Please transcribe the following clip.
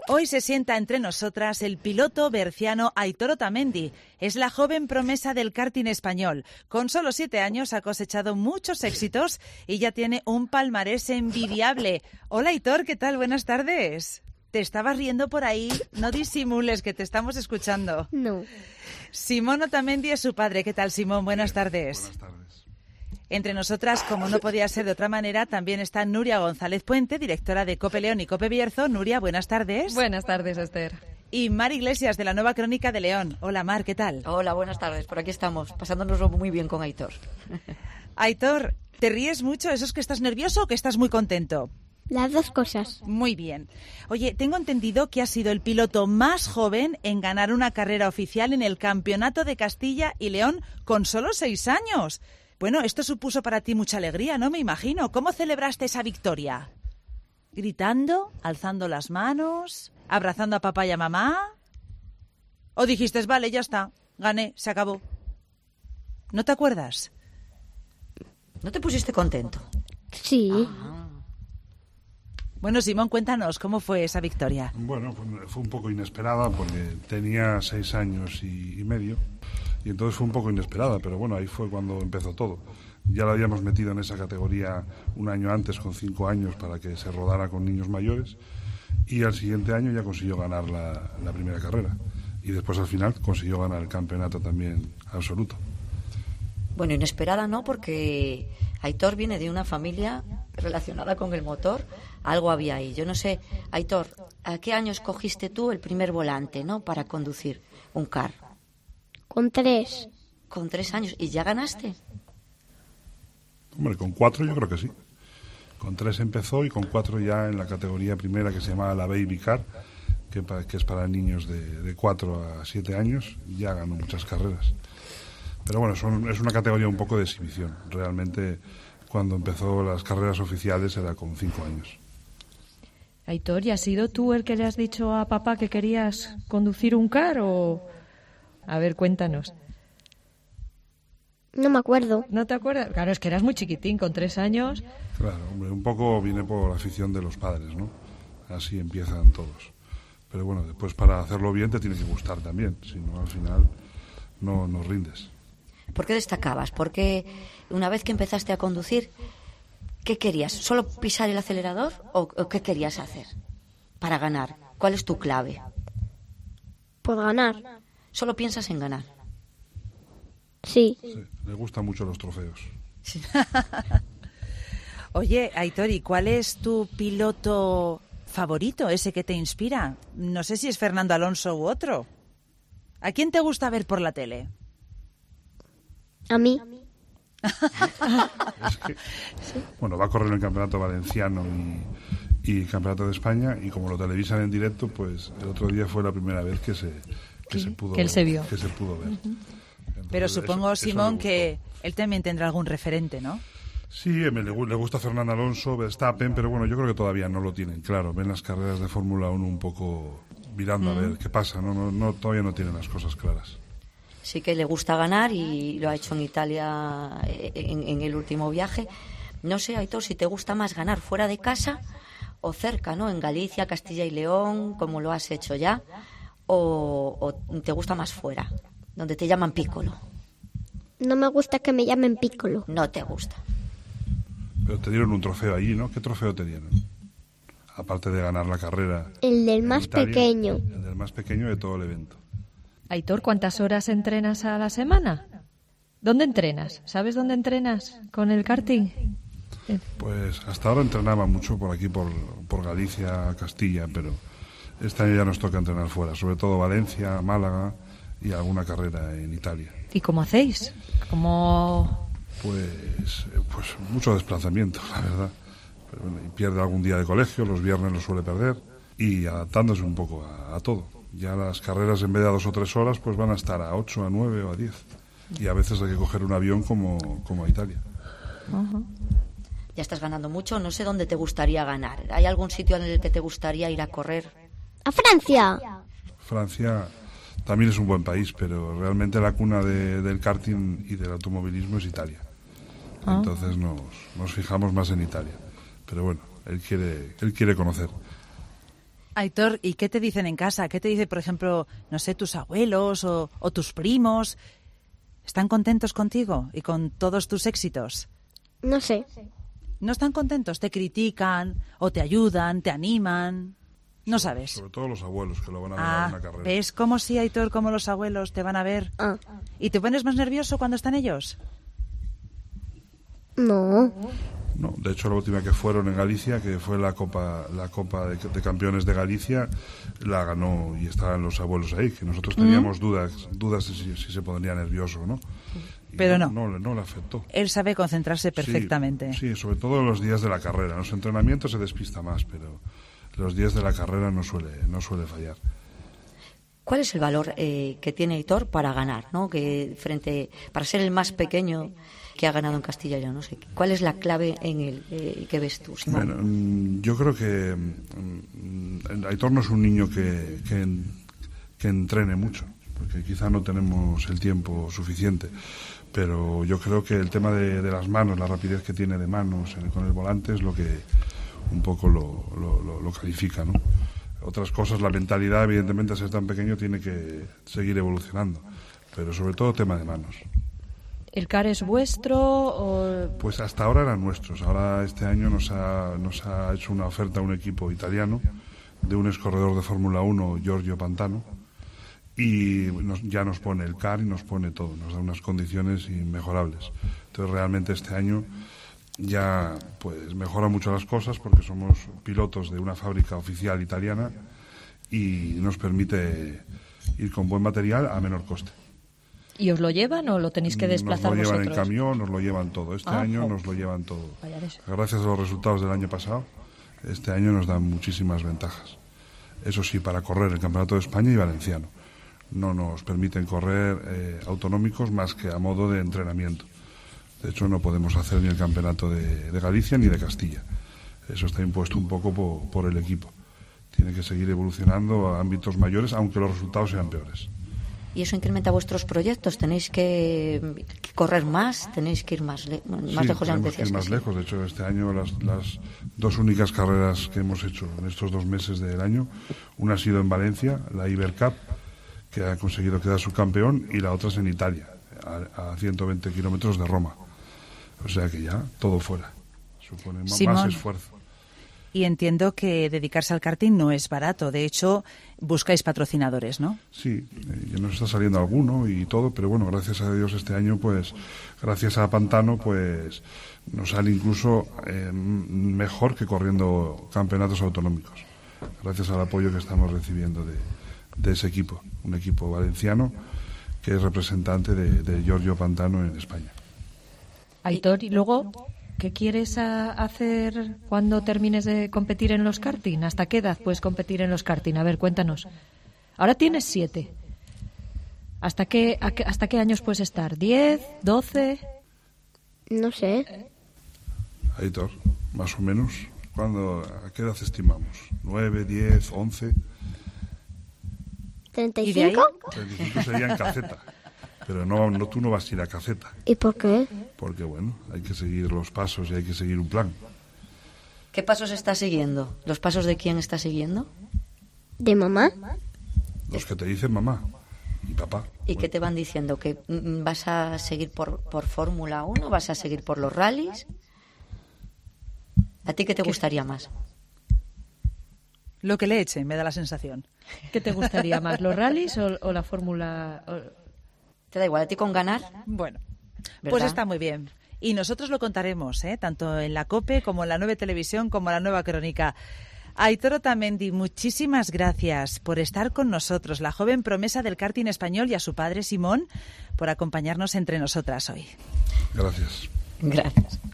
Hoy se sienta entre nosotras el piloto berciano Aitor Otamendi. Es la joven promesa del karting español. Con solo 7 años ha cosechado muchos éxitos y ya tiene un palmarés envidiable. Hola Aitor, ¿qué tal? Buenas tardes. Te estabas riendo por ahí, no disimules que te estamos escuchando. No. Simón Otamendi es su padre. ¿Qué tal, Simón? Buenas tardes. Buenas tardes. Entre nosotras, como no podía ser de otra manera, también está Nuria González Puente, directora de COPE León y COPE Bierzo. Nuria, buenas tardes. Buenas tardes, Esther. Y Mar Iglesias, de la Nueva Crónica de León. Hola, Mar, ¿qué tal? Hola, buenas tardes. Por aquí estamos, pasándonoslo muy bien con Aitor. Aitor, ¿te ríes mucho? ¿Eso es que estás nervioso o que estás muy contento? Las dos cosas. Muy bien. Oye, tengo entendido que has sido el piloto más joven en ganar una carrera oficial en el Campeonato de Castilla y León con solo 6 años. Bueno, esto supuso para ti mucha alegría, ¿no? Me imagino. ¿Cómo celebraste esa victoria? ¿Gritando? ¿Alzando las manos? ¿Abrazando a papá y a mamá? ¿O dijiste, vale, ya está, gané, se acabó? ¿No te acuerdas? ¿No te pusiste contento? Sí. Bueno, Simón, cuéntanos, ¿cómo fue esa victoria? Bueno, fue un poco inesperada porque tenía 6 años y medio y entonces fue un poco inesperada, pero bueno, ahí fue cuando empezó todo. Ya la habíamos metido en esa categoría un año antes, con 5 años, para que se rodara con niños mayores, y al siguiente año ya consiguió ganar la primera carrera y después al final consiguió ganar el campeonato también absoluto. Bueno, inesperada no, porque Aitor viene de una familia relacionada con el motor. Algo había ahí. Yo no sé, Aitor, ¿a qué años cogiste tú el primer volante, no, para conducir un car? Con 3. Con 3 años. ¿Y ya ganaste? Hombre, con 4 yo creo que sí. Con 3 empezó y con 4 ya en la categoría primera que se llamaba la Baby Car, que es para niños de 4 a 7 años, ya ganó muchas carreras. Pero bueno, es una categoría un poco de exhibición. Realmente, cuando empezó las carreras oficiales era con 5 años. Aitor, ¿y has sido tú el que le has dicho a papá que querías conducir un car o...? A ver, cuéntanos. No me acuerdo. ¿No te acuerdas? Claro, es que eras muy chiquitín, con 3 años. Claro, hombre, un poco viene por la afición de los padres, ¿no? Así empiezan todos. Pero bueno, después para hacerlo bien te tiene que gustar también, si no al final no rindes. ¿Por qué destacabas? Porque una vez que empezaste a conducir, ¿qué querías? ¿Solo pisar el acelerador o qué querías hacer para ganar? ¿Cuál es tu clave? Por ganar. ¿Solo piensas en ganar? Sí. Sí, le gustan mucho los trofeos. Sí. Oye, Aitor, ¿y cuál es tu piloto favorito, ese que te inspira? No sé si es Fernando Alonso u otro. ¿A quién te gusta ver por la tele? A mí. Es que, bueno, va a correr en el campeonato valenciano y campeonato de España, y como lo televisan en directo, pues el otro día fue la primera vez que se pudo que él se vio. que se pudo ver. Entonces, Pero supongo, eso Simón, le que gustó. él también tendrá algún referente, ¿no? Sí, le gusta Fernando Alonso, Verstappen, pero bueno, yo creo que todavía no lo tienen claro. Ven las carreras de Fórmula 1 un poco mirando a ver qué pasa, todavía no tienen las cosas claras. Sí que le gusta ganar y lo ha hecho en Italia en el último viaje. No sé, Aitor, si te gusta más ganar fuera de casa o cerca, ¿no? En Galicia, Castilla y León, como lo has hecho ya, o te gusta más fuera, donde te llaman Piccolo. No me gusta que me llamen Piccolo. No te gusta. Pero te dieron un trofeo allí, ¿no? ¿Qué trofeo te dieron? Aparte de ganar la carrera. El del en más Italia, pequeño. El del más pequeño de todo el evento. Aitor, ¿cuántas horas entrenas a la semana? ¿Dónde entrenas? ¿Sabes dónde entrenas con el karting? Pues hasta ahora entrenaba mucho por aquí, por Galicia, Castilla, pero este año ya nos toca entrenar fuera, sobre todo Valencia, Málaga y alguna carrera en Italia. ¿Y cómo hacéis? ¿Cómo...? Pues mucho desplazamiento, la verdad. Pero bueno, y pierde algún día de colegio, los viernes los suele perder, y adaptándose un poco a todo. Ya las carreras, en vez de a 2 o 3 horas, pues van a estar a 8, a 9 o a 10. Y a veces hay que coger un avión como a Italia. Uh-huh. Ya estás ganando mucho, no sé dónde te gustaría ganar. ¿Hay algún sitio en el que te gustaría ir a correr? ¡A Francia! Francia también es un buen país, pero realmente la cuna del karting y del automovilismo es Italia. Entonces nos fijamos más en Italia. Pero bueno, él quiere conocer. Aitor, ¿y qué te dicen en casa? ¿Qué te dice, por ejemplo, no sé, tus abuelos o tus primos? ¿Están contentos contigo y con todos tus éxitos? No sé. ¿No están contentos? ¿Te critican o te ayudan, te animan? No sabes. Sobre todo los abuelos que lo van a ver en una carrera. ¿Ves cómo sí, Aitor, cómo los abuelos te van a ver? Ah. ¿Y te pones más nervioso cuando están ellos? No. No, de hecho la última que fueron en Galicia, que fue la Copa de Campeones de Galicia, la ganó y estaban los abuelos ahí, que nosotros teníamos dudas de si se pondría nervioso o no. Y pero no. No le afectó. Él sabe concentrarse perfectamente. Sí, sobre todo en los días de la carrera. En los entrenamientos se despista más, pero los días de la carrera no suele fallar. ¿Cuál es el valor que tiene Aitor para ganar, ¿no? Para ser el más pequeño que ha ganado en Castilla y León? No sé, ¿cuál es la clave en él que ves tú, Simón? Bueno, yo creo que Aitor no es un niño que entrene mucho, porque quizá no tenemos el tiempo suficiente, pero yo creo que el tema de las manos, la rapidez que tiene de manos con el volante es lo que un poco lo califica, ¿no? Otras cosas, la mentalidad, evidentemente, al ser tan pequeño, tiene que seguir evolucionando, pero sobre todo tema de manos. ¿El CAR es vuestro o...? Pues hasta ahora eran nuestros. Ahora este año nos ha hecho una oferta un equipo italiano de un excorredor de Fórmula 1, Giorgio Pantano, y ya nos pone el CAR y nos pone todo, nos da unas condiciones inmejorables. Entonces realmente este año ya pues mejora mucho las cosas porque somos pilotos de una fábrica oficial italiana y nos permite ir con buen material a menor coste. ¿Y os lo llevan o lo tenéis que desplazar vosotros? Nos lo llevan en camión, nos lo llevan todo. Este año nos lo llevan todo. Gracias a los resultados del año pasado, este año nos dan muchísimas ventajas. Eso sí, para correr el Campeonato de España y Valenciano. No nos permiten correr autonómicos más que a modo de entrenamiento. De hecho, no podemos hacer ni el Campeonato de Galicia ni de Castilla. Eso está impuesto un poco por el equipo. Tiene que seguir evolucionando a ámbitos mayores, aunque los resultados sean peores. ¿Y eso incrementa vuestros proyectos? ¿Tenéis que correr más? ¿Tenéis que ir más lejos? Tenemos que ir más lejos. De hecho, este año las dos únicas carreras que hemos hecho en estos 2 meses del año, una ha sido en Valencia, la Ibercup, que ha conseguido quedar subcampeón, y la otra es en Italia, a 120 kilómetros de Roma. O sea que ya todo fuera. Supone más esfuerzo. Y entiendo que dedicarse al karting no es barato. De hecho, buscáis patrocinadores, ¿no? Sí, ya nos está saliendo alguno y todo, pero bueno, gracias a Dios este año, pues, gracias a Pantano, pues, nos sale incluso mejor que corriendo campeonatos autonómicos. Gracias al apoyo que estamos recibiendo de ese equipo, un equipo valenciano que es representante de Giorgio Pantano en España. Aitor, y luego, ¿qué quieres hacer cuando termines de competir en los karting? ¿Hasta qué edad puedes competir en los karting? A ver, cuéntanos. Ahora tienes 7. ¿Hasta qué años puedes estar? ¿10? ¿12? No sé. Aitor, más o menos, ¿a qué edad estimamos? ¿9, 10, 11? ¿35? 35 sería en caceta. Pero no, tú no vas a ir a caceta. ¿Y por qué? Porque, bueno, hay que seguir los pasos y hay que seguir un plan. ¿Qué pasos estás siguiendo? ¿Los pasos de quién estás siguiendo? ¿De mamá? Los que te dicen mamá y papá. ¿Y qué te van diciendo? ¿Que vas a seguir por Fórmula 1? ¿Vas a seguir por los rallies? ¿A ti qué te gustaría más? Lo que le eche, me da la sensación. ¿Qué te gustaría más, los rallies o la Fórmula...? ¿Te da igual a ti con ganar? Bueno, ¿verdad? Pues está muy bien. Y nosotros lo contaremos, tanto en la COPE como en la Nueva Televisión como en la Nueva Crónica. Aitor Otamendi, muchísimas gracias por estar con nosotros, la joven promesa del karting español, y a su padre Simón por acompañarnos entre nosotras hoy. Gracias. Gracias.